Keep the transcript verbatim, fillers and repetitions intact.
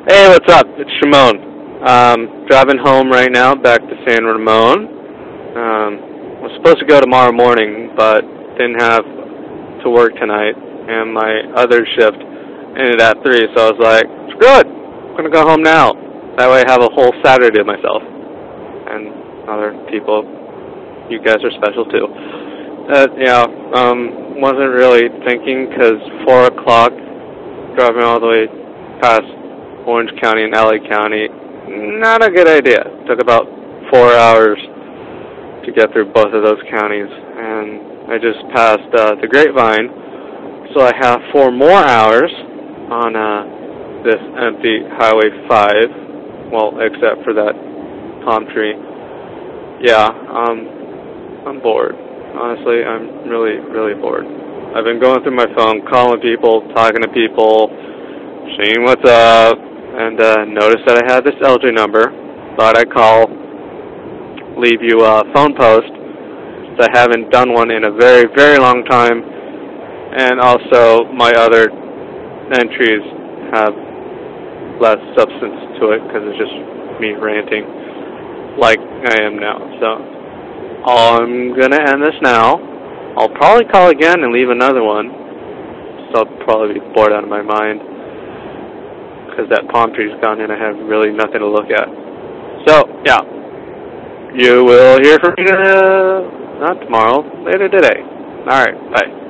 Hey, what's up? It's Shimon. Um, driving home right now, back to San Ramon. Um, was supposed to go tomorrow morning, but didn't have to work tonight, and my other shift ended at three, so I was like, screw it, I'm gonna go home now. That way I have a whole Saturday to myself. And other people, you guys are special too. Uh, yeah, um, wasn't really thinking, because four o'clock, driving all the way past Orange County and L A County, not a good idea. Took about four hours to get through both of those counties, and I just passed uh, the Grapevine, so I have four more hours on uh, this empty Highway five, well, except for that palm tree. Yeah, um, I'm bored. Honestly, I'm really, really bored. I've been going through my phone, calling people, talking to people, seeing what's up, and uh, noticed that I had this L J number. Thought I'd call, leave you a phone post, since I haven't done one in a very, very long time, and also my other entries have less substance to it, because it's just me ranting like I am now. So I'm going to end this now. I'll probably call again and leave another one, so I'll probably be bored out of my mind, because that palm tree's gone and I have really nothing to look at. So, yeah. You will hear from me, uh, not tomorrow, later today. Alright, bye.